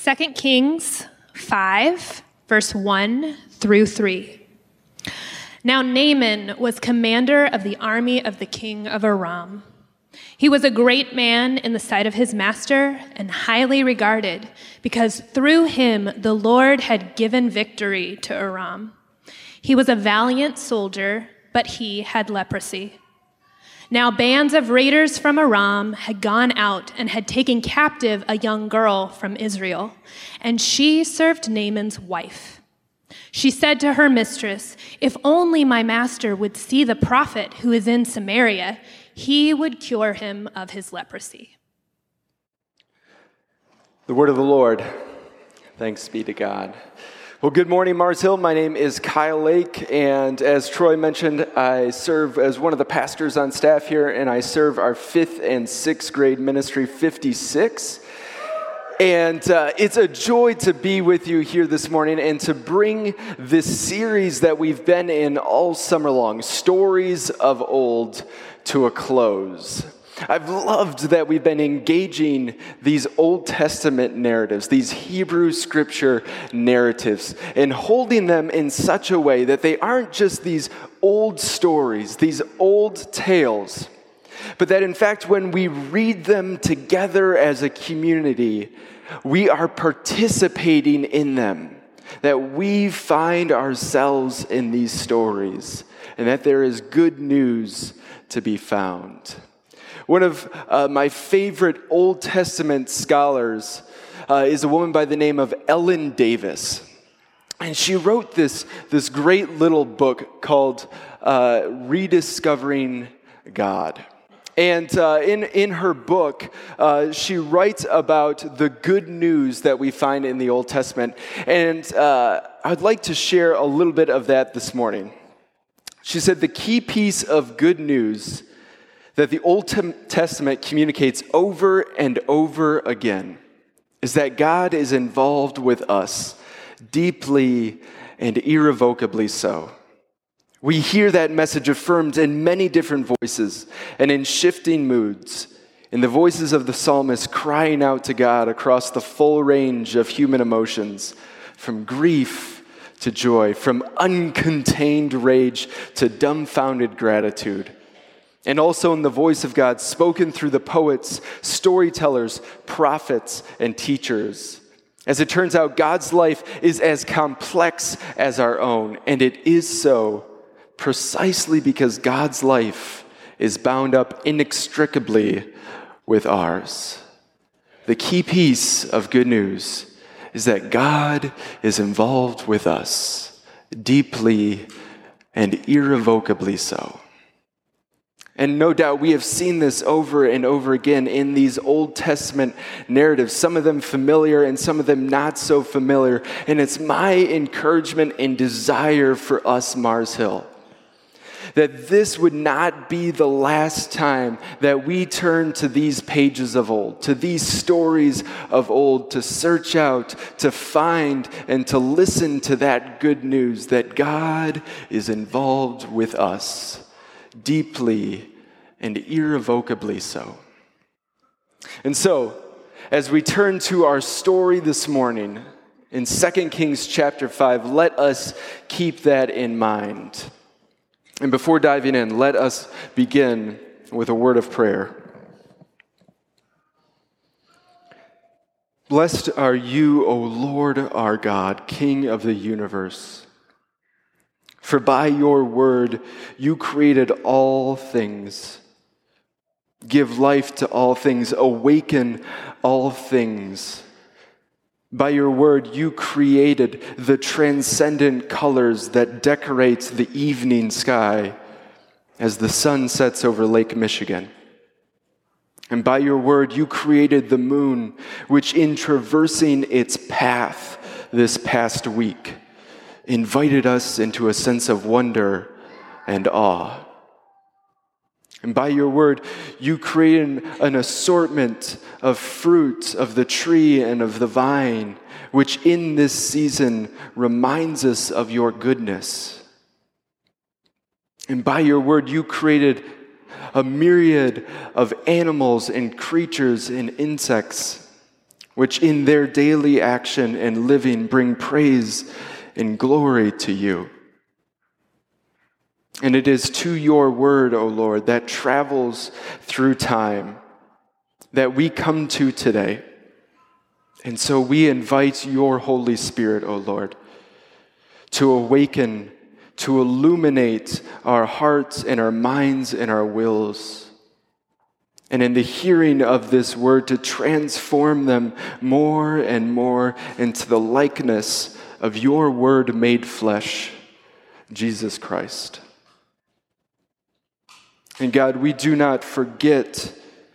2 Kings 5, verse 1 through 3. Now Naaman was commander of the army of the king of Aram. He was a great man in the sight of his master and highly regarded, because through him the Lord had given victory to Aram. He was a valiant soldier, but he had leprosy. Now bands of raiders from Aram had gone out and had taken captive a young girl from Israel, and she served Naaman's wife. She said to her mistress, "If only my master would see the prophet who is in Samaria, he would cure him of his leprosy." The word of the Lord. Thanks be to God. Well, good morning, Mars Hill. My name is Kyle Lake, and as Troy mentioned, I serve as one of the pastors on staff here, and I serve our 5th and 6th grade ministry 56. And it's a joy to be with you here this morning and to bring this series that we've been in all summer long, Stories of Old, to a close. I've loved that we've been engaging these Old Testament narratives, these Hebrew scripture narratives, and holding them in such a way that they aren't just these old stories, these old tales, but that in fact when we read them together as a community, we are participating in them, that we find ourselves in these stories, and that there is good news to be found. One of my favorite Old Testament scholars is a woman by the name of Ellen Davis. And she wrote this great little book called Rediscovering God. And in her book, she writes about the good news that we find in the Old Testament. And I'd like to share a little bit of that this morning. She said, "The key piece of good news that the Old Testament communicates over and over again is that God is involved with us, deeply and irrevocably so. We hear that message affirmed in many different voices and in shifting moods, in the voices of the psalmist crying out to God across the full range of human emotions, from grief to joy, from uncontained rage to dumbfounded gratitude. And also in the voice of God spoken through the poets, storytellers, prophets, and teachers. As it turns out, God's life is as complex as our own, and it is so precisely because God's life is bound up inextricably with ours. The key piece of good news is that God is involved with us, deeply and irrevocably so. And no doubt we have seen this over and over again in these Old Testament narratives, some of them familiar and some of them not so familiar. And it's my encouragement and desire for us, Mars Hill, that this would not be the last time that we turn to these pages of old, to these stories of old, to search out, to find, and to listen to that good news that God is involved with us, deeply and irrevocably so. And so, as we turn to our story this morning in 2 Kings chapter 5, let us keep that in mind. And before diving in, let us begin with a word of prayer. Blessed are you, O Lord our God, King of the universe. For by your word you created all things. Give life to all things, awaken all things. By your word you created the transcendent colors that decorate the evening sky as the sun sets over Lake Michigan. And by your word you created the moon, which in traversing its path this past week, invited us into a sense of wonder and awe. And by your word, you created an assortment of fruit of the tree and of the vine, which in this season reminds us of your goodness. And by your word, you created a myriad of animals and creatures and insects, which in their daily action and living bring praise and glory to you. And it is to your word, O Lord, that travels through time that we come to today. And so we invite your Holy Spirit, O Lord, to awaken, to illuminate our hearts and our minds and our wills. And in the hearing of this word, to transform them more and more into the likeness of your word made flesh, Jesus Christ. And God, we do not forget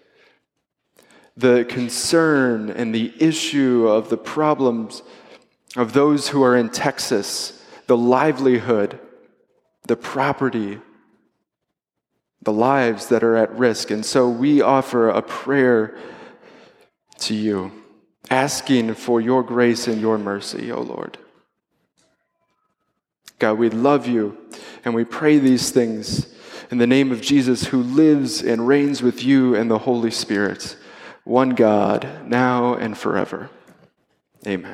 the concern and the issue of the problems of those who are in Texas, the livelihood, the property, the lives that are at risk. And so we offer a prayer to you, asking for your grace and your mercy, O Lord. God, we love you, and we pray these things in the name of Jesus, who lives and reigns with you and the Holy Spirit, one God, now and forever. Amen.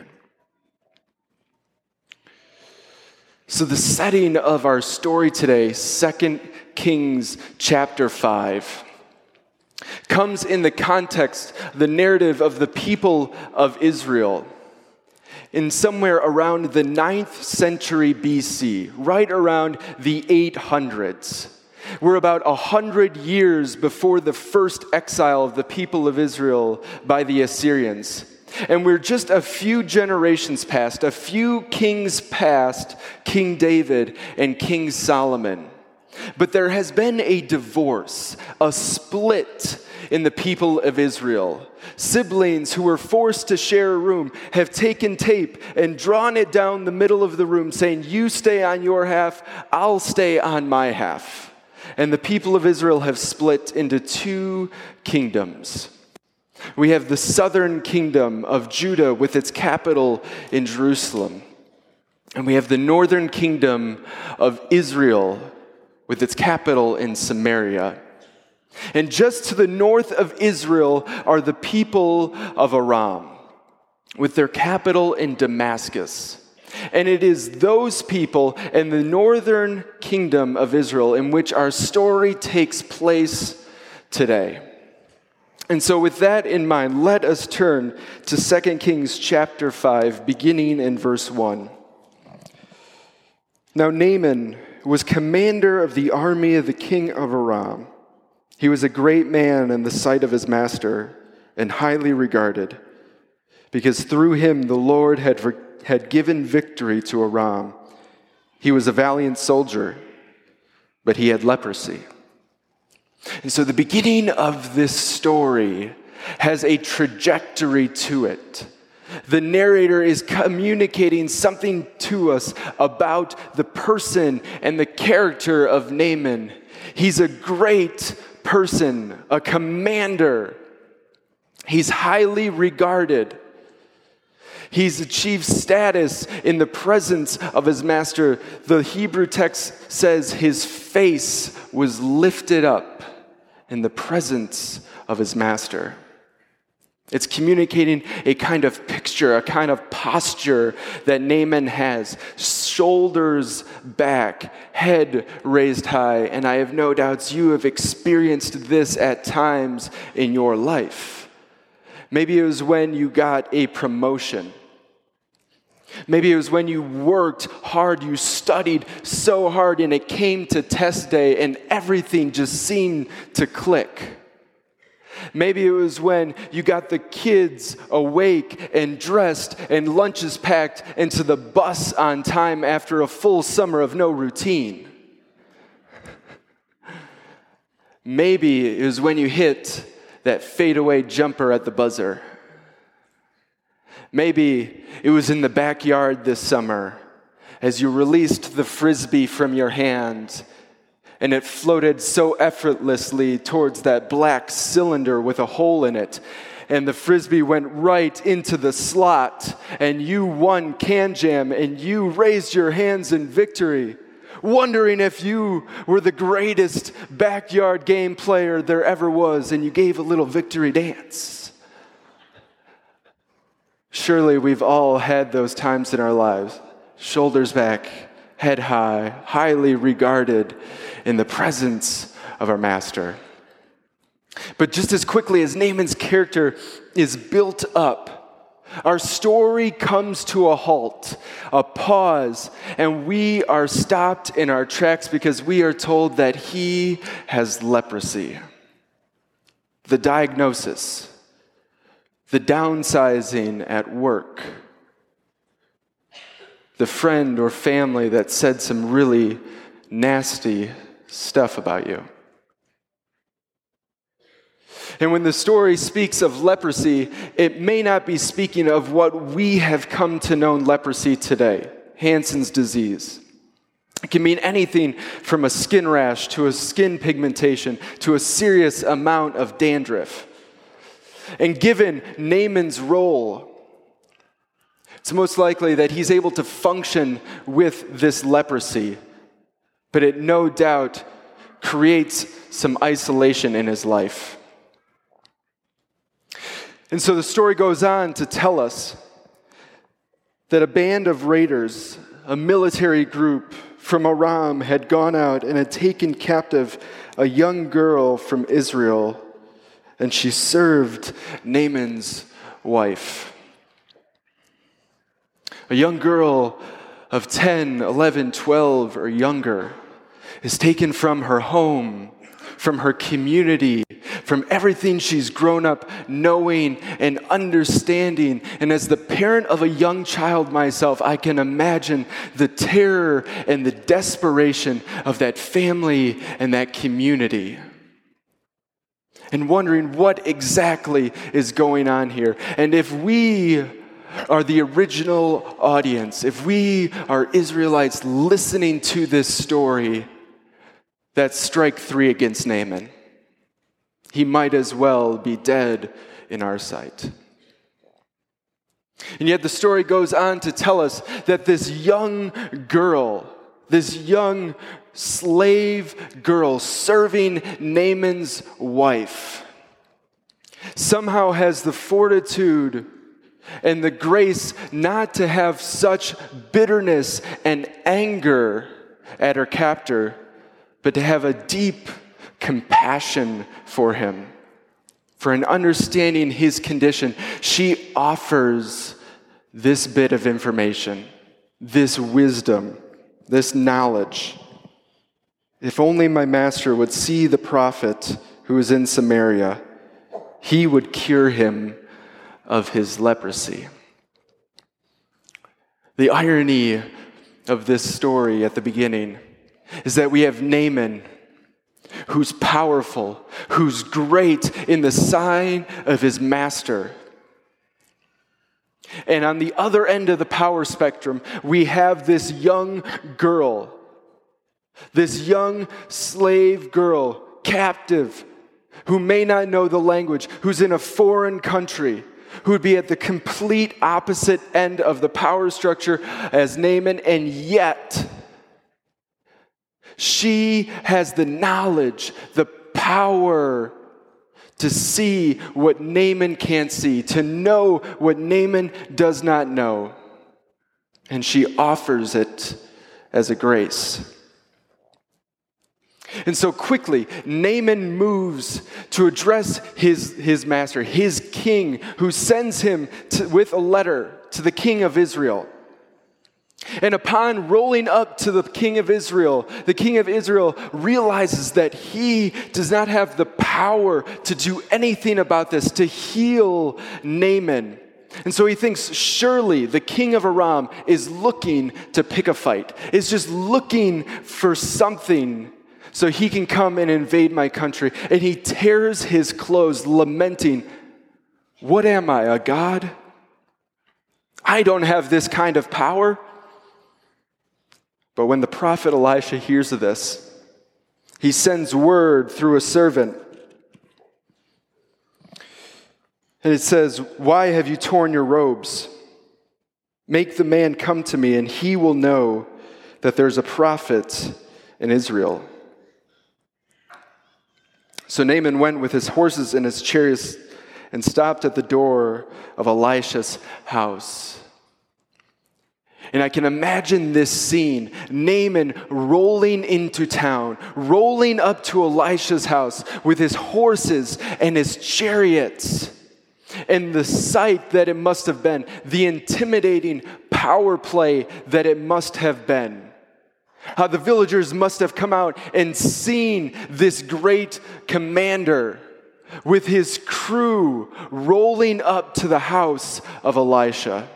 So the setting of our story today, 2 Kings chapter 5, comes in the context, the narrative of the people of Israel in somewhere around the 9th century BC, right around the 800s. We're about 100 years before the first exile of the people of Israel by the Assyrians. And we're just a few generations past, a few kings past King David and King Solomon. But there has been a divorce, a split in the people of Israel. Siblings who were forced to share a room have taken tape and drawn it down the middle of the room, saying, "You stay on your half, I'll stay on my half." And the people of Israel have split into two kingdoms. We have the southern kingdom of Judah with its capital in Jerusalem. And we have the northern kingdom of Israel with its capital in Samaria. And just to the north of Israel are the people of Aram with their capital in Damascus. And it is those people in the northern kingdom of Israel in which our story takes place today. And so with that in mind, let us turn to 2 Kings chapter 5, beginning in verse 1. Now Naaman was commander of the army of the king of Aram. He was a great man in the sight of his master and highly regarded, because through him the Lord had given victory to Aram. He was a valiant soldier, but he had leprosy. And so the beginning of this story has a trajectory to it. The narrator is communicating something to us about the person and the character of Naaman. He's a great person, a commander. He's highly regarded. He's achieved status in the presence of his master. The Hebrew text says his face was lifted up in the presence of his master. It's communicating a kind of picture, a kind of posture that Naaman has. Shoulders back, head raised high. And I have no doubts you have experienced this at times in your life. Maybe it was when you got a promotion. Maybe it was when you worked hard, you studied so hard, and it came to test day and everything just seemed to click. Maybe it was when you got the kids awake and dressed and lunches packed into the bus on time after a full summer of no routine. Maybe it was when you hit that fadeaway jumper at the buzzer. Maybe it was in the backyard this summer as you released the frisbee from your hand and it floated so effortlessly towards that black cylinder with a hole in it. And the frisbee went right into the slot, and you won Can Jam, and you raised your hands in victory, wondering if you were the greatest backyard game player there ever was, and you gave a little victory dance. surely we've all had those times in our lives. Shoulders back, head high, highly regarded in the presence of our master. But just as quickly as Naaman's character is built up, our story comes to a halt, a pause, and we are stopped in our tracks because we are told that he has leprosy. The diagnosis, the downsizing at work, the friend or family that said some really nasty stuff about you. And when the story speaks of leprosy, it may not be speaking of what we have come to know leprosy today, Hansen's disease. It can mean anything from a skin rash to a skin pigmentation to a serious amount of dandruff. And given Naaman's role, it's most likely that he's able to function with this leprosy, but it no doubt creates some isolation in his life. And so the story goes on to tell us that a band of raiders, a military group from Aram, had gone out and had taken captive a young girl from Israel, and she served Naaman's wife. A young girl of 10, 11, 12, or younger is taken from her home, from her community, from everything she's grown up knowing and understanding. And as the parent of a young child myself, I can imagine the terror and the desperation of that family and that community. And wondering what exactly is going on here. And if we are the original audience, if we are Israelites listening to this story, that's strike 3 against Naaman. He might as well be dead in our sight. And yet the story goes on to tell us that this young girl, this young slave girl serving Naaman's wife, somehow has the fortitude and the grace not to have such bitterness and anger at her captor, but to have a deep compassion for him, for an understanding his condition. She offers this bit of information, this wisdom, this knowledge. If only my master would see the prophet who is in Samaria, he would cure him of his leprosy. The irony of this story at the beginning is that we have Naaman, who's powerful, who's great in the sign of his master. And on the other end of the power spectrum, we have this young girl, this young slave girl, captive, who may not know the language, who's in a foreign country, who would be at the complete opposite end of the power structure as Naaman, and yet she has the knowledge, the power to see what Naaman can't see, to know what Naaman does not know. And she offers it as a grace. And so quickly, Naaman moves to address his master, his king, who sends him with a letter to the king of Israel. And upon rolling up to the king of Israel realizes that he does not have the power to do anything about this, to heal Naaman. And so he thinks, surely the king of Aram is looking to pick a fight, is just looking for something so he can come and invade my country. And he tears his clothes, lamenting, what am I, a god? I don't have this kind of power. But when the prophet Elisha hears of this, he sends word through a servant. And it says, why have you torn your robes? Make the man come to me, and he will know that there's a prophet in Israel. So Naaman went with his horses and his chariots and stopped at the door of Elisha's house. And I can imagine this scene, Naaman rolling into town, rolling up to Elisha's house with his horses and his chariots. And the sight that it must have been, the intimidating power play that it must have been. How the villagers must have come out and seen this great commander with his crew rolling up to the house of Elisha.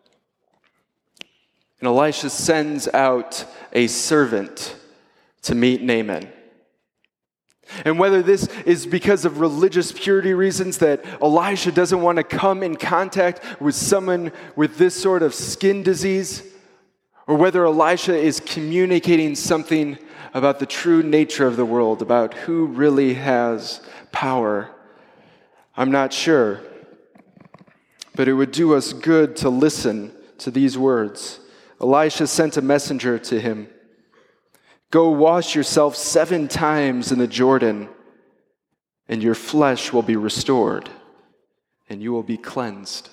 And Elisha sends out a servant to meet Naaman. And whether this is because of religious purity reasons that Elisha doesn't want to come in contact with someone with this sort of skin disease, or whether Elisha is communicating something about the true nature of the world, about who really has power, I'm not sure. But it would do us good to listen to these words. Elisha sent a messenger to him. Go wash yourself 7 times in the Jordan, and your flesh will be restored, and you will be cleansed.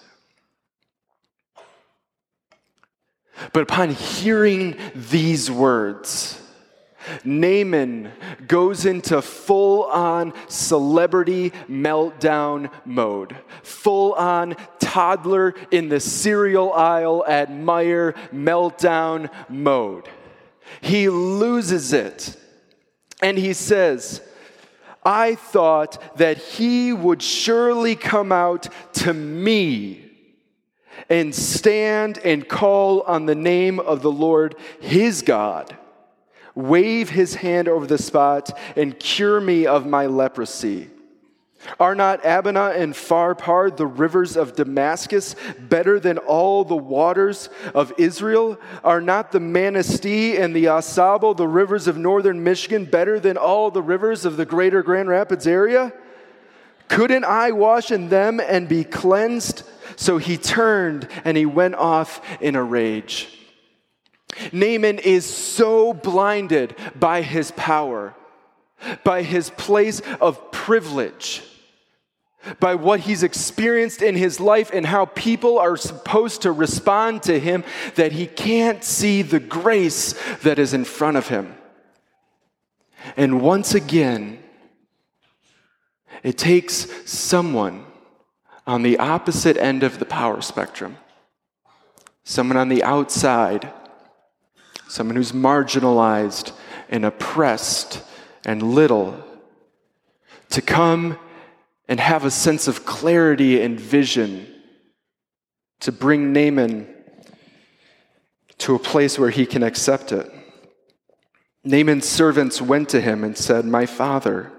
But upon hearing these words, Naaman goes into full-on celebrity meltdown mode. Full-on toddler in the cereal aisle at Meijer meltdown mode. He loses it. And he says, I thought that he would surely come out to me and stand and call on the name of the Lord his God, wave his hand over the spot, and cure me of my leprosy. Are not Abana and Pharpar, the rivers of Damascus, better than all the waters of Israel? Are not the Manistee and the Asabo, the rivers of northern Michigan, better than all the rivers of the greater Grand Rapids area? Couldn't I wash in them and be cleansed? So he turned and he went off in a rage. Naaman is so blinded by his power, by his place of privilege, by what he's experienced in his life and how people are supposed to respond to him, that he can't see the grace that is in front of him. And once again, it takes someone on the opposite end of the power spectrum, someone on the outside, someone who's marginalized and oppressed and little, to come and have a sense of clarity and vision to bring Naaman to a place where he can accept it. Naaman's servants went to him and said, My father,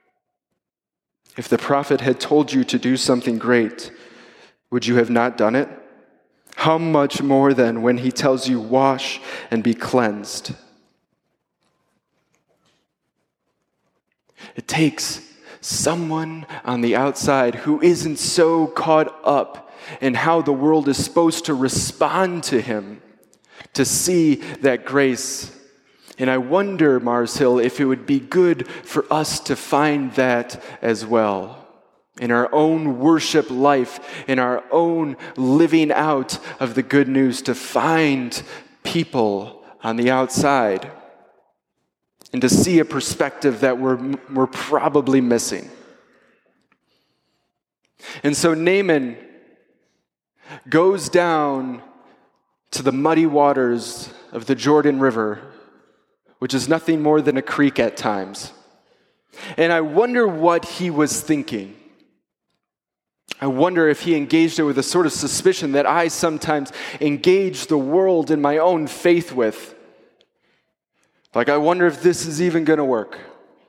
if the prophet had told you to do something great, would you have not done it? How much more then when he tells you, wash and be cleansed? It takes someone on the outside who isn't so caught up in how the world is supposed to respond to him to see that grace. And I wonder, Mars Hill, if it would be good for us to find that as well in our own worship life, in our own living out of the good news, to find people on the outside and to see a perspective that we're probably missing. And so Naaman goes down to the muddy waters of the Jordan River, which is nothing more than a creek at times. And I wonder what he was thinking. I wonder if he engaged it with a sort of suspicion that I sometimes engage the world in my own faith with. Like, I wonder if this is even going to work.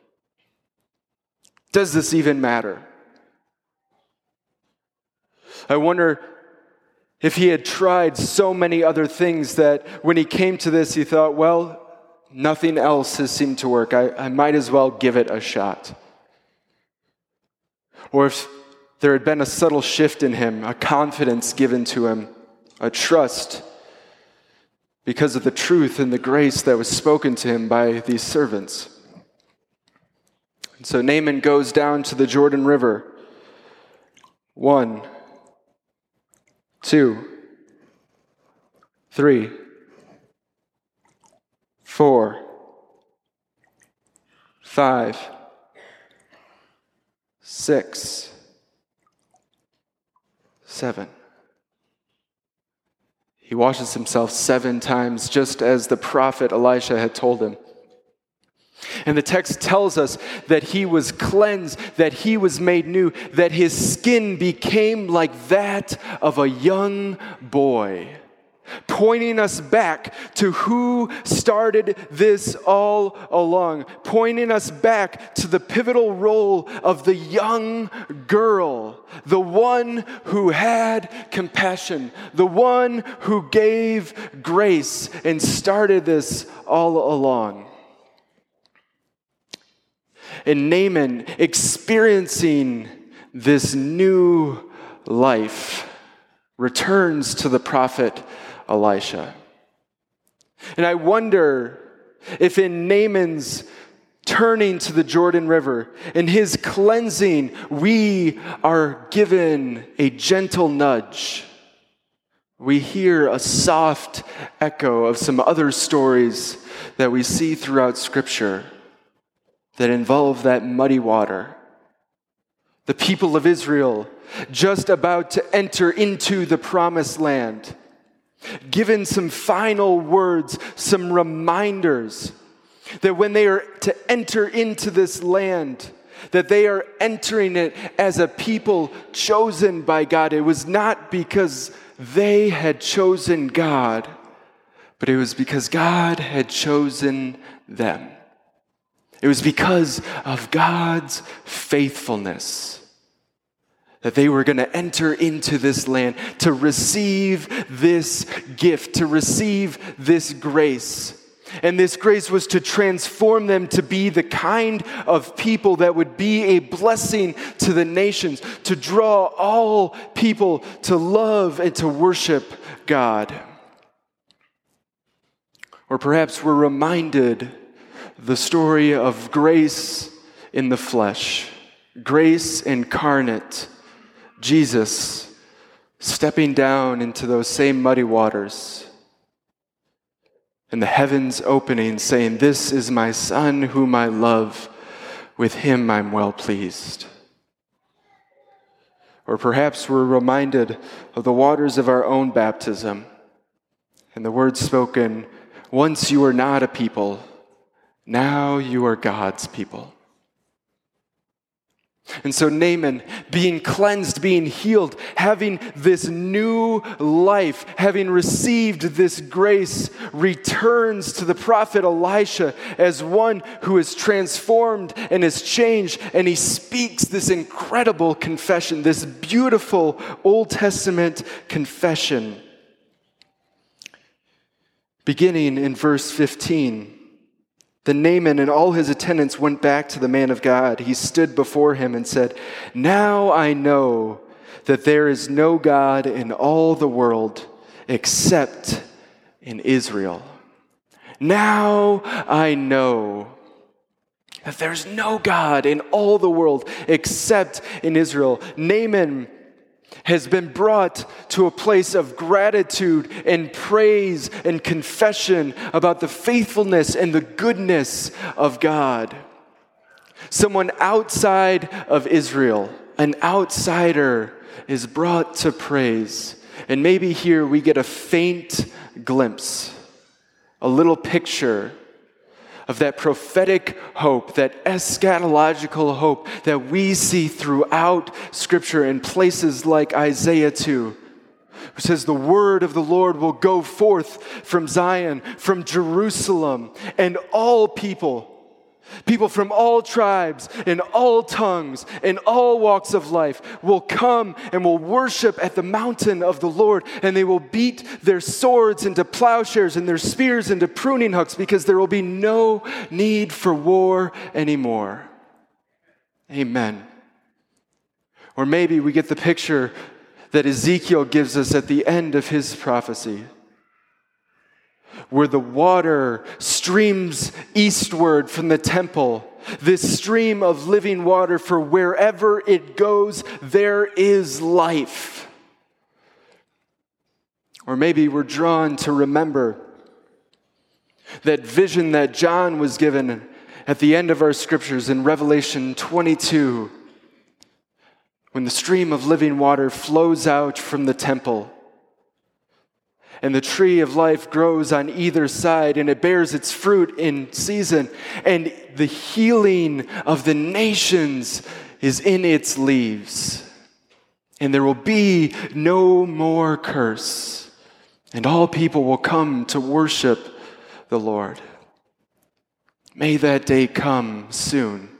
Does this even matter? I wonder if he had tried so many other things that when he came to this, he thought, well, nothing else has seemed to work. I might as well give it a shot. Or if there had been a subtle shift in him, a confidence given to him, a trust because of the truth and the grace that was spoken to him by these servants. And so Naaman goes down to the Jordan River, 1, 2, 3, 4, 5, 6, 7. He washes himself 7 times, just as the prophet Elisha had told him. And the text tells us that he was cleansed, that he was made new, that his skin became like that of a young boy, pointing us back to who started this all along, pointing us back to the pivotal role of the young girl, the one who had compassion, the one who gave grace and started this all along. And Naaman, experiencing this new life, returns to the prophet Elisha. And I wonder if in Naaman's turning to the Jordan River, in his cleansing, we are given a gentle nudge. We hear a soft echo of some other stories that we see throughout Scripture that involve that muddy water. The people of Israel just about to enter into the promised land, given some final words, some reminders that when they are to enter into this land, that they are entering it as a people chosen by God. It was not because they had chosen God, but it was because God had chosen them. It was because of God's faithfulness that they were going to enter into this land, to receive this gift, to receive this grace. And this grace was to transform them to be the kind of people that would be a blessing to the nations, to draw all people to love and to worship God. Or perhaps we're reminded the story of grace in the flesh, grace incarnate, Jesus stepping down into those same muddy waters, and the heavens opening, saying, "This is my Son whom I love, with him I'm well pleased." Or perhaps we're reminded of the waters of our own baptism, and the words spoken, "Once you were not a people, now you are God's people." And so Naaman, being cleansed, being healed, having this new life, having received this grace, returns to the prophet Elisha as one who is transformed and is changed. And he speaks this incredible confession, this beautiful Old Testament confession. Beginning in verse 15. Then Naaman and all his attendants went back to the man of God. He stood before him and said, "Now I know that there is no God in all the world except in Israel." Now I know that there's no God in all the world except in Israel. Naaman has been brought to a place of gratitude and praise and confession about the faithfulness and the goodness of God. Someone outside of Israel, an outsider, is brought to praise. And maybe here we get a faint glimpse, a little picture of that prophetic hope, that eschatological hope that we see throughout Scripture in places like Isaiah 2, which says the word of the Lord will go forth from Zion, from Jerusalem, and all people from all tribes and all tongues and all walks of life will come and will worship at the mountain of the Lord, and they will beat their swords into plowshares and their spears into pruning hooks, because there will be no need for war anymore. Amen. Or maybe we get the picture that Ezekiel gives us at the end of his prophecy, where the water streams eastward from the temple this stream of living water, for wherever it goes, there is life. Or maybe we're drawn to remember that vision that John was given at the end of our scriptures in Revelation 22, when the stream of living water flows out from the temple, and the tree of life grows on either side, and it bears its fruit in season, and the healing of the nations is in its leaves. And there will be no more curse, and all people will come to worship the Lord. May that day come soon.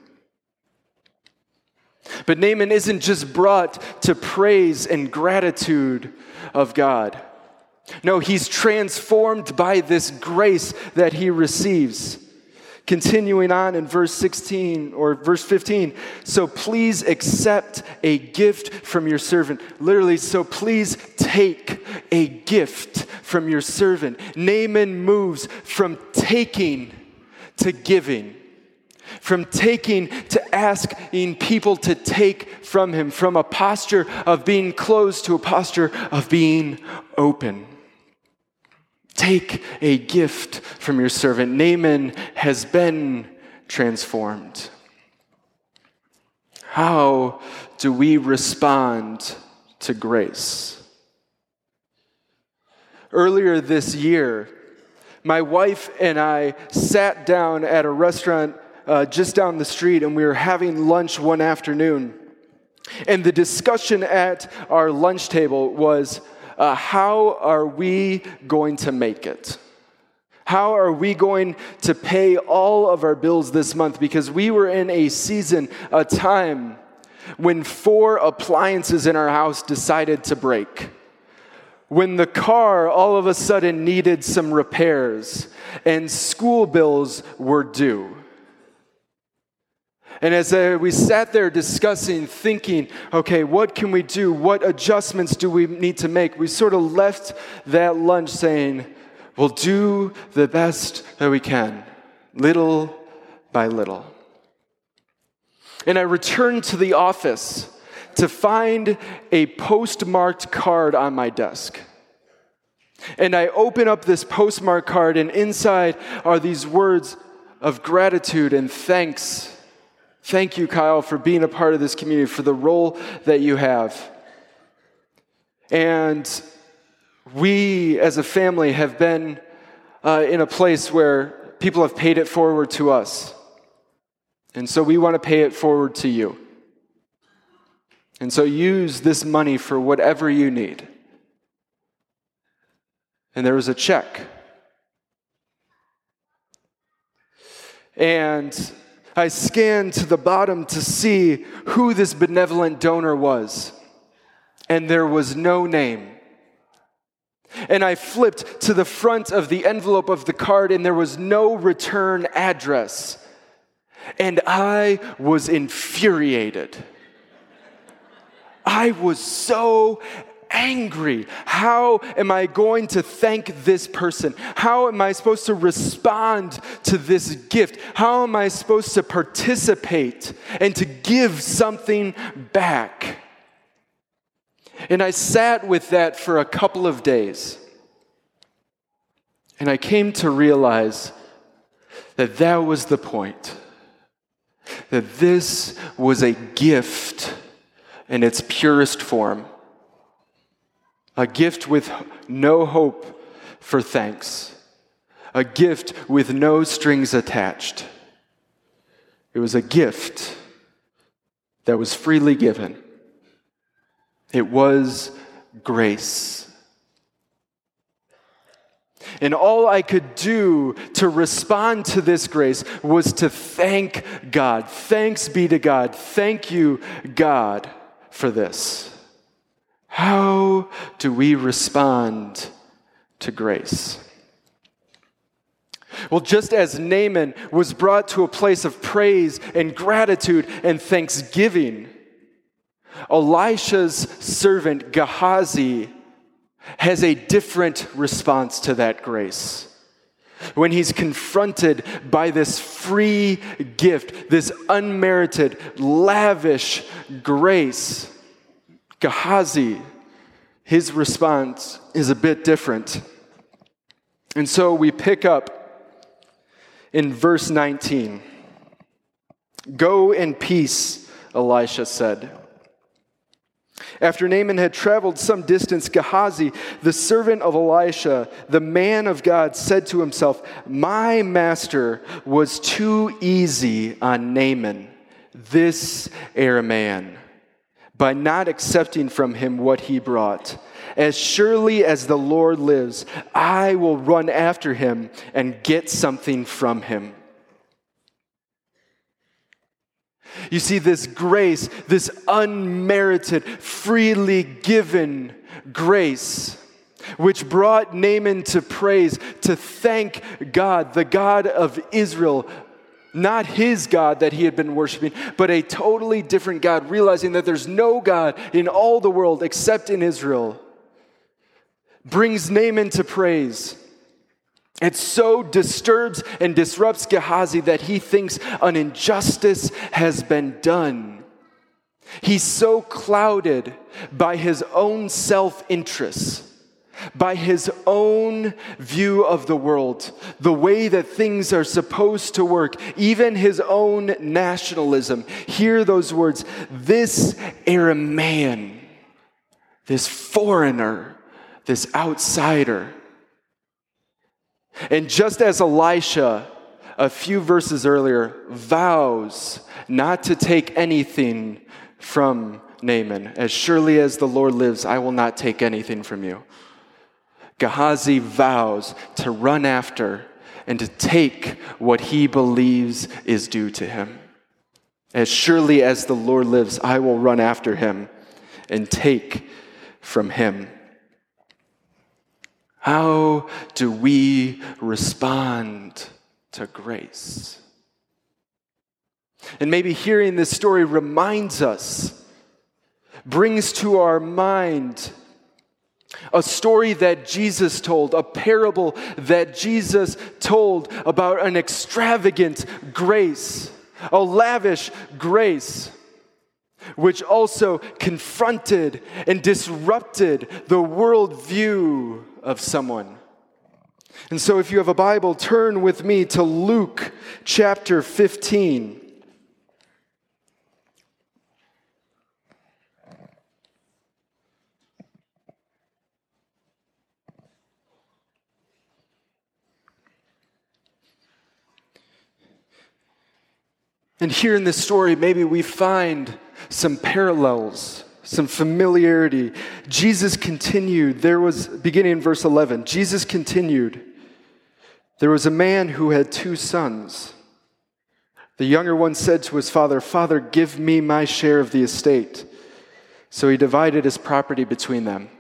But Naaman isn't just brought to praise and gratitude of God. No, he's transformed by this grace that he receives. Continuing on in verse 16 or verse 15, so please accept a gift from your servant. Literally, so please take a gift from your servant. Naaman moves from taking to giving, from taking to asking people to take from him, from a posture of being closed to a posture of being open. Take a gift from your servant. Naaman has been transformed. How do we respond to grace? Earlier this year, my wife and I sat down at a restaurant just down the street, and we were having lunch one afternoon. And the discussion at our lunch table was, how are we going to make it? How are we going to pay all of our bills this month? Because we were in a season, a time, when 4 appliances in our house decided to break. When the car all of a sudden needed some repairs, and school bills were due. And as we sat there discussing, thinking, okay, what can we do? What adjustments do we need to make? We sort of left that lunch saying, we'll do the best that we can, little by little. And I returned to the office to find a postmarked card on my desk. And I open up this postmarked card, and inside are these words of gratitude and thanks. Thank you, Kyle, for being a part of this community, for the role that you have. And we, as a family, have been in a place where people have paid it forward to us. And so we want to pay it forward to you. And so use this money for whatever you need. And there was a check. And I scanned to the bottom to see who this benevolent donor was. And there was no name. And I flipped to the front of the envelope of the card, and there was no return address. And I was infuriated. I was so angry. How am I going to thank this person? How am I supposed to respond to this gift? How am I supposed to participate and to give something back? And I sat with that for a couple of days. And I came to realize that that was the point. That this was a gift in its purest form. A gift with no hope for thanks. A gift with no strings attached. It was a gift that was freely given. It was grace. And all I could do to respond to this grace was to thank God. Thanks be to God. Thank you, God, for this. How do we respond to grace? Well, just as Naaman was brought to a place of praise and gratitude and thanksgiving, Elisha's servant Gehazi has a different response to that grace. when he's confronted by this free gift, this unmerited, lavish grace, Gehazi, his response is a bit different. And so we pick up in verse 19. "Go in peace," Elisha said. After Naaman had traveled some distance, Gehazi, the servant of Elisha, the man of God, said to himself, "My master was too easy on Naaman, this Aramean, by not accepting from him what he brought. As surely as the Lord lives, I will run after him and get something from him." You see, this grace, this unmerited, freely given grace, which brought Naaman to praise, to thank God, the God of Israel, not his God that he had been worshiping, but a totally different God, realizing that there's no God in all the world except in Israel, brings Naaman to praise. It so disturbs and disrupts Gehazi that he thinks an injustice has been done. He's so clouded by his own self-interest, by his own view of the world, the way that things are supposed to work, even his own nationalism. Hear those words, "This Aramean," this foreigner, this outsider. And just as Elisha, a few verses earlier, vows not to take anything from Naaman, "As surely as the Lord lives, I will not take anything from you," Gehazi vows to run after and to take what he believes is due to him. "As surely as the Lord lives, I will run after him and take from him." How do we respond to grace? And maybe hearing this story reminds us, brings to our mind a story that Jesus told, a parable that Jesus told about an extravagant grace, a lavish grace, which also confronted and disrupted the worldview of someone. And so if you have a Bible, turn with me to Luke chapter 15. And here in this story, maybe we find some parallels, some familiarity. Jesus continued. Beginning in verse 11, Jesus continued. "There was a man who had 2 sons. The younger one said to his father, 'Father, give me my share of the estate.' So he divided his property between them.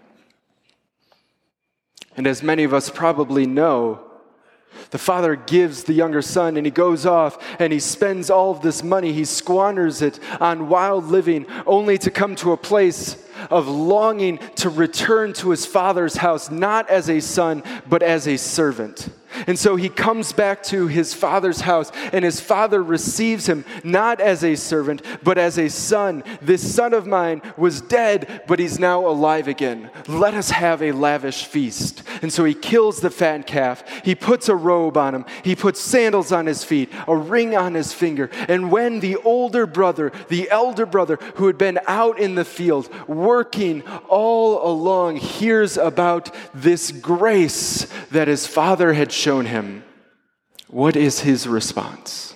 And as many of us probably know, the father gives the younger son, and he goes off and he spends all of this money. He squanders it on wild living, only to come to a place of longing to return to his father's house, not as a son, but as a servant. And so he comes back to his father's house, and his father receives him not as a servant, but as a son. 'This son of mine was dead, but he's now alive again. Let us have a lavish feast.' And so he kills the fattened calf. He puts a robe on him. He puts sandals on his feet, a ring on his finger. And when the elder brother, who had been out in the field, working all along, hears about this grace that his father had shown him, what is his response?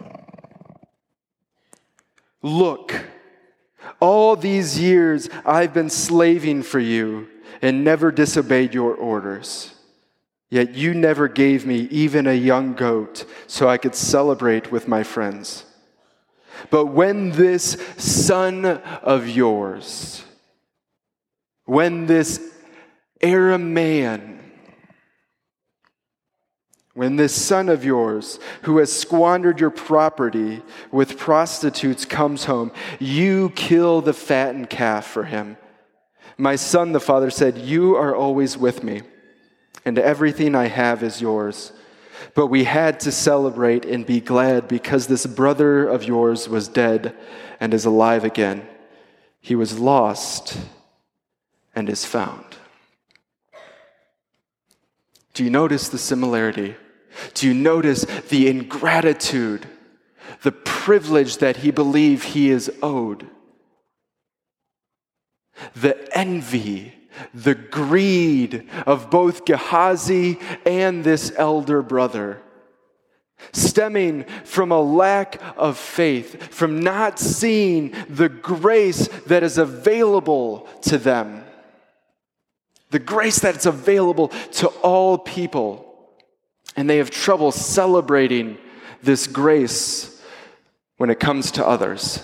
'Look, all these years I've been slaving for you and never disobeyed your orders. Yet you never gave me even a young goat so I could celebrate with my friends. But when this son of yours, when this Aramean, when this son of yours who has squandered your property with prostitutes comes home, you kill the fattened calf for him. My son,' the father said, 'you are always with me, and everything I have is yours. but we had to celebrate and be glad because this brother of yours was dead and is alive again. He was lost and is found." Do you notice the similarity? Do you notice the ingratitude, the privilege that he believed he is owed? The envy, the greed of both Gehazi and this elder brother, stemming from a lack of faith, from not seeing the grace that is available to them, the grace that is available to all people. And they have trouble celebrating this grace when it comes to others.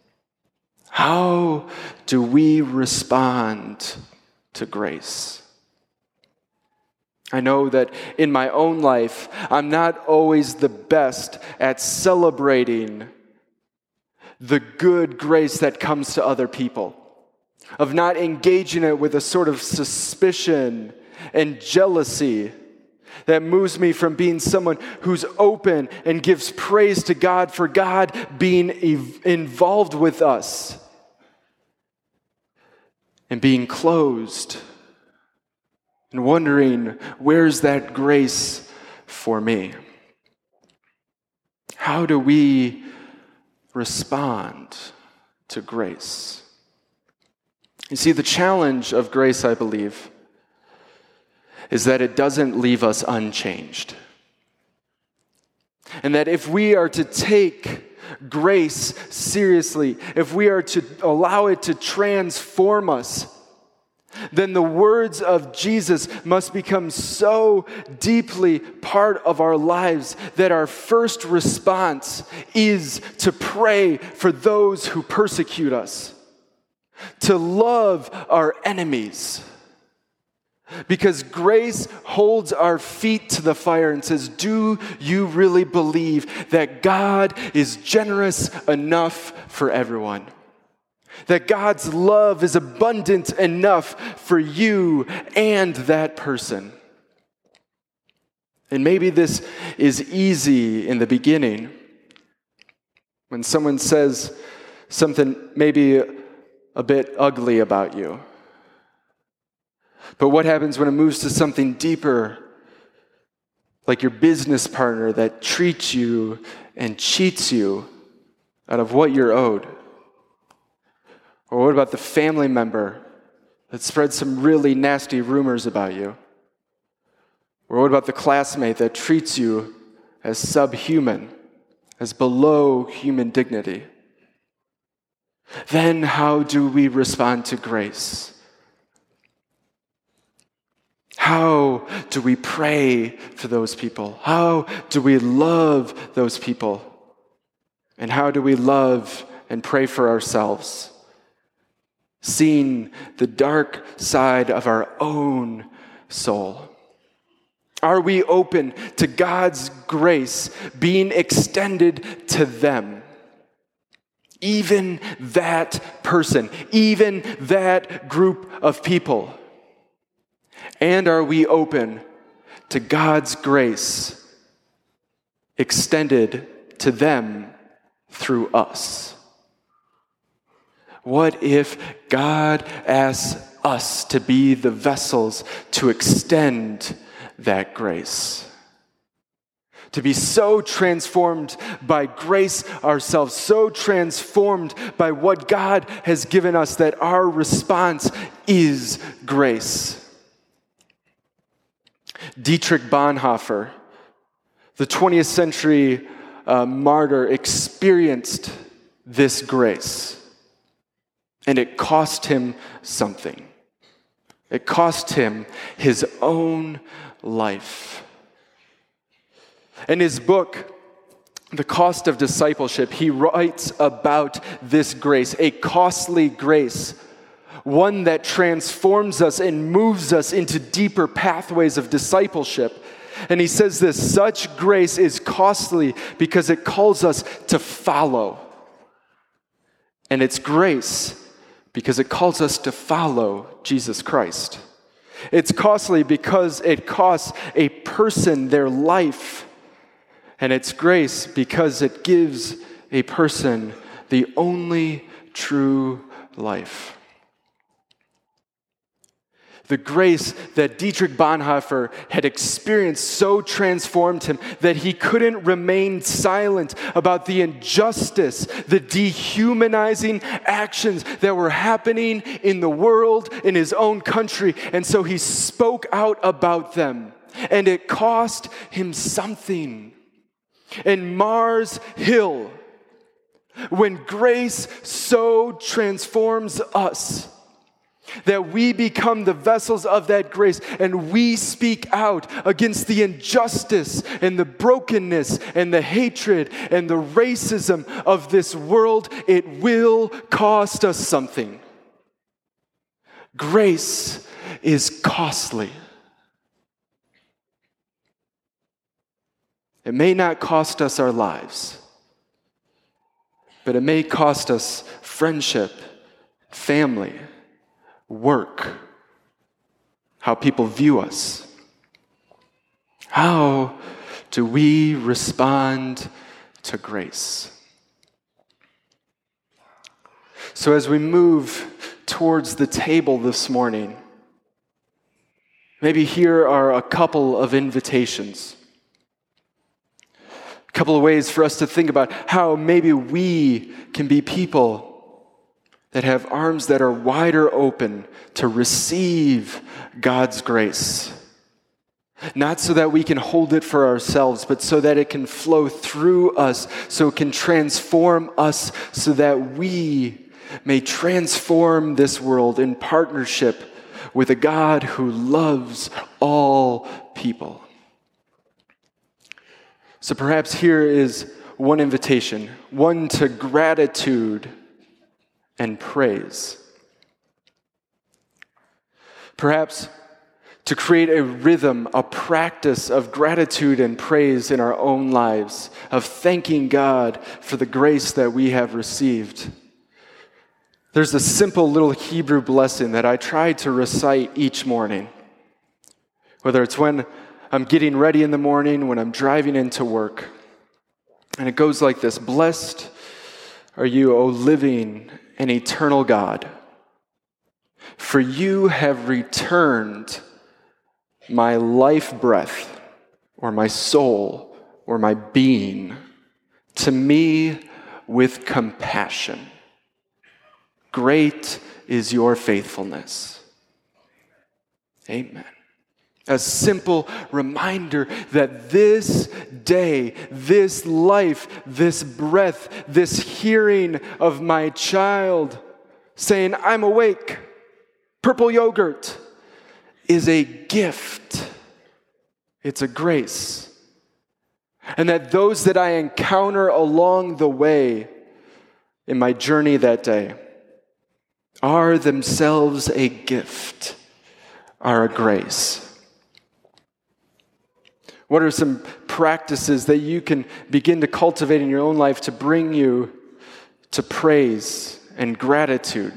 How do we respond to grace? I know that in my own life, I'm not always the best at celebrating the good grace that comes to other people, of not engaging it with a sort of suspicion and jealousy that moves me from being someone who's open and gives praise to God for God being involved with us, and being closed and wondering, where's that grace for me? How do we respond to grace? You see, the challenge of grace, I believe, is that it doesn't leave us unchanged. And that if we are to take grace seriously, if we are to allow it to transform us, then the words of Jesus must become so deeply part of our lives that our first response is to pray for those who persecute us, to love our enemies. Because grace holds our feet to the fire and says, do you really believe that God is generous enough for everyone? That God's love is abundant enough for you and that person? And maybe this is easy in the beginning. When someone says something maybe a bit ugly about you. But what happens when it moves to something deeper, like your business partner that treats you and cheats you out of what you're owed? Or what about the family member that spreads some really nasty rumors about you? Or what about the classmate that treats you as subhuman, as below human dignity? Then how do we respond to grace? How do we pray for those people? How do we love those people? And how do we love and pray for ourselves? Seeing the dark side of our own soul. Are we open to God's grace being extended to them? Even that person, even that group of people. And are we open to God's grace extended to them through us? What if God asks us to be the vessels to extend that grace? To be so transformed by grace ourselves, so transformed by what God has given us that our response is grace. Dietrich Bonhoeffer, the 20th century martyr, experienced this grace. And it cost him something. It cost him his own life. In his book, The Cost of Discipleship, he writes about this grace, a costly grace, one that transforms us and moves us into deeper pathways of discipleship. And he says this: such grace is costly because it calls us to follow. And it's grace because it calls us to follow Jesus Christ. It's costly because it costs a person their life. And it's grace because it gives a person the only true life. The grace that Dietrich Bonhoeffer had experienced so transformed him that he couldn't remain silent about the injustice, the dehumanizing actions that were happening in the world, in his own country. And so he spoke out about them, and it cost him something. And Mars Hill, when grace so transforms us, that we become the vessels of that grace and we speak out against the injustice and the brokenness and the hatred and the racism of this world, it will cost us something. Grace is costly. It may not cost us our lives, but it may cost us friendship, family, work, how people view us. How do we respond to grace? So as we move towards the table this morning, maybe here are a couple of invitations. A couple of ways for us to think about how maybe we can be people that have arms that are wider open to receive God's grace. Not so that we can hold it for ourselves, but so that it can flow through us, so it can transform us, so that we may transform this world in partnership with a God who loves all people. So perhaps here is one invitation, one to gratitude and praise. Perhaps to create a rhythm, a practice of gratitude and praise in our own lives, of thanking God for the grace that we have received. There's a simple little Hebrew blessing that I try to recite each morning, whether it's when I'm getting ready in the morning, when I'm driving into work. And it goes like this: Blessed are you, O living and eternal God, for you have returned my life breath, or my soul, or my being, to me with compassion. Great is your faithfulness. Amen. A simple reminder that this day, this life, this breath, this hearing of my child saying, I'm awake, purple yogurt, is a gift. It's a grace. And that those that I encounter along the way in my journey that day are themselves a gift, are a grace. What are some practices that you can begin to cultivate in your own life to bring you to praise and gratitude?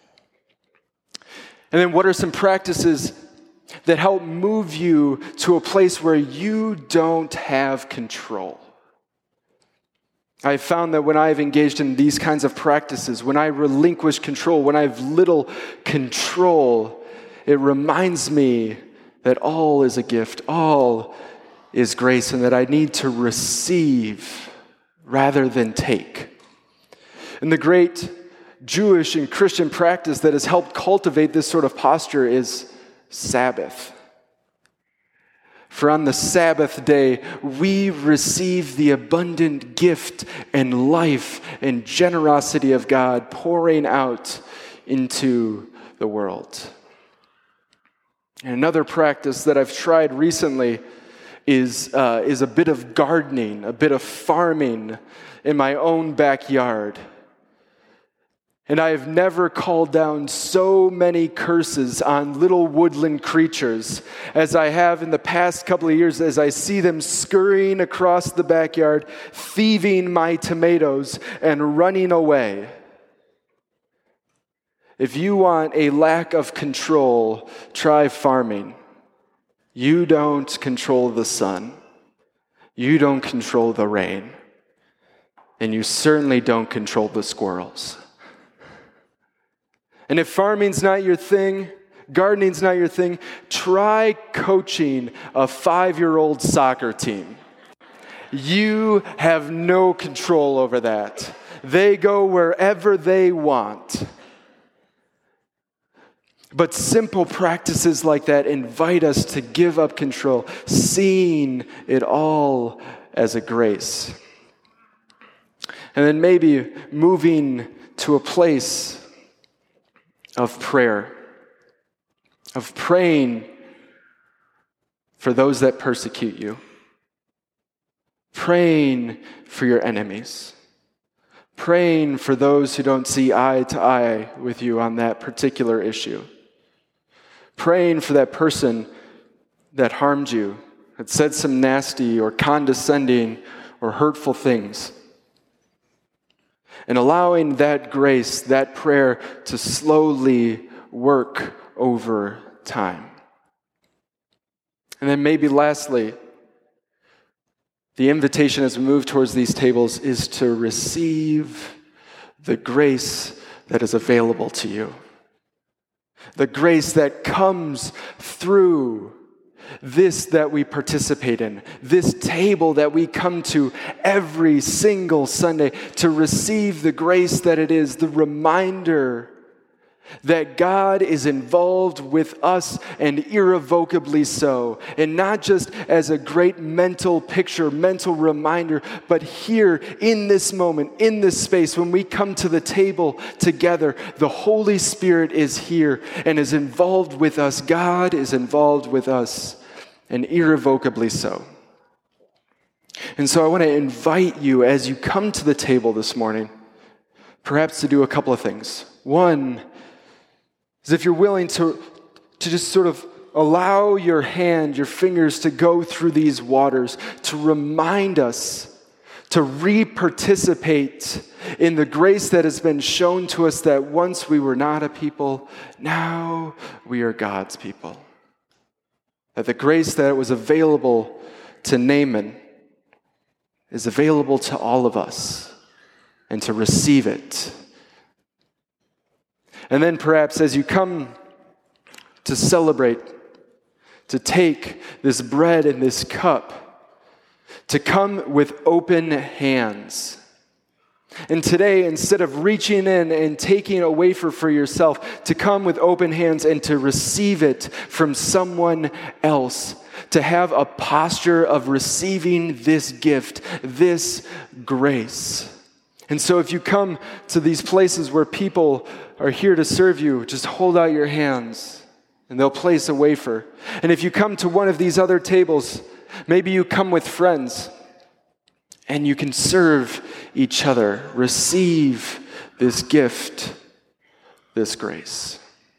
And then what are some practices that help move you to a place where you don't have control? I've found that when I've engaged in these kinds of practices, when I relinquish control, when I have little control, it reminds me that all is a gift, all is grace, and that I need to receive rather than take. And the great Jewish and Christian practice that has helped cultivate this sort of posture is Sabbath. For on the Sabbath day, we receive the abundant gift and life and generosity of God pouring out into the world. And another practice that I've tried recently is a bit of gardening, a bit of farming in my own backyard. And I have never called down so many curses on little woodland creatures as I have in the past couple of years, as I see them scurrying across the backyard, thieving my tomatoes and running away. If you want a lack of control, try farming. You don't control the sun. You don't control the rain. And you certainly don't control the squirrels. And if farming's not your thing, gardening's not your thing, try coaching a 5-year-old soccer team. You have no control over that. They go wherever they want. But simple practices like that invite us to give up control, seeing it all as a grace. And then maybe moving to a place of prayer, of praying for those that persecute you, praying for your enemies, praying for those who don't see eye to eye with you on that particular issue, praying for that person that harmed you, that said some nasty or condescending or hurtful things, and allowing that grace, that prayer, to slowly work over time. And then maybe lastly, the invitation as we move towards these tables is to receive the grace that is available to you. The grace that comes through this that we participate in, this table that we come to every single Sunday, to receive the grace that it is, the reminder that God is involved with us, and irrevocably so. And not just as a great mental picture, mental reminder, but here in this moment, in this space, when we come to the table together, the Holy Spirit is here and is involved with us. God is involved with us, and irrevocably so. And so I want to invite you, as you come to the table this morning, perhaps to do a couple of things. One is, if you're willing to just sort of allow your hand, your fingers to go through these waters, to remind us to re-participate in the grace that has been shown to us, that once we were not a people, now we are God's people. That the grace that was available to Naaman is available to all of us, and to receive it. And then perhaps as you come to celebrate, to take this bread and this cup, to come with open hands. And today, instead of reaching in and taking a wafer for yourself, to come with open hands and to receive it from someone else, to have a posture of receiving this gift, this grace. And so if you come to these places where people are here to serve you, just hold out your hands and they'll place a wafer. And if you come to one of these other tables, maybe you come with friends and you can serve each other, receive this gift, this grace.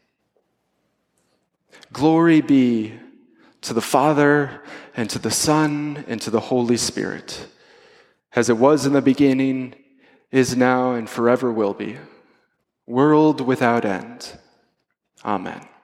Glory be to the Father and to the Son and to the Holy Spirit, as it was in the beginning, is now, and forever will be, world without end. Amen.